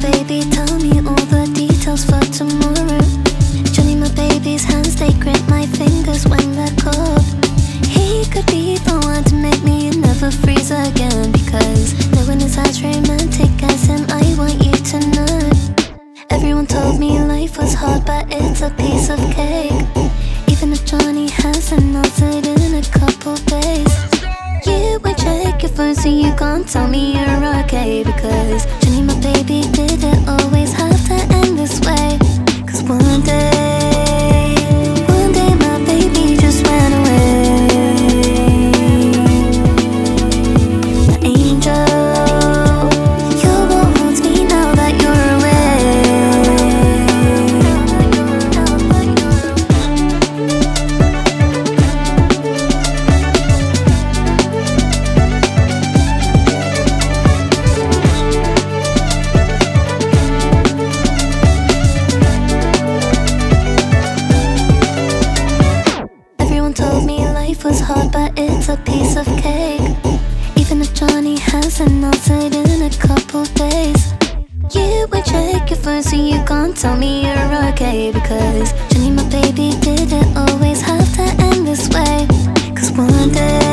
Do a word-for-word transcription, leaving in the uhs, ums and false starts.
baby, tell me all the details for tomorrow. Johnny, my baby's hands, they grip my fingers when they're cold. He could be the one to make me never freeze again, because no one is as romantic as him, I want you to know. Everyone told me life was hard, but it's a piece of cake. Even if Johnny hasn't answered in a couple days, you won't check your phone, so you can't tell me you're okay. Because Johnny, my baby, did it always have to end this way? Cause one day, one day my baby just went away. The angel, you're what haunts me now that you're away. Everyone told me life was hard, but it's a piece of cake. Even if Johnny hasn't answered in a couple days, you won't check your phone, so you can't tell me you're okay. Because Johnny, my baby, did it always have to end this way? Cause one day